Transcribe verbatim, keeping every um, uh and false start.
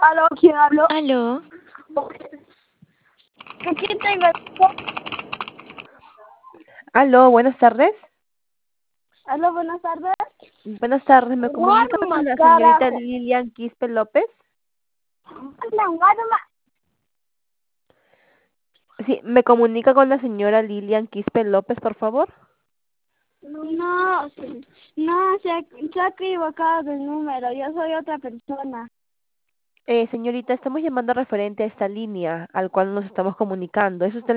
¿Aló? ¿Quién habló? Aló. ¿Con quién tengo el gusto? Aló, buenas tardes. Aló, buenas tardes. Buenas tardes, ¿me comunica con Guarma, la señorita carajo. Lilian Quispe López? Anda, guarma. Sí, ¿me comunica con la señora Lilian Quispe López, por favor? No, no, se, se ha equivocado del número. Yo soy otra persona. Eh, señorita, estamos llamando referente a esta línea al cual nos estamos comunicando. ¿Es usted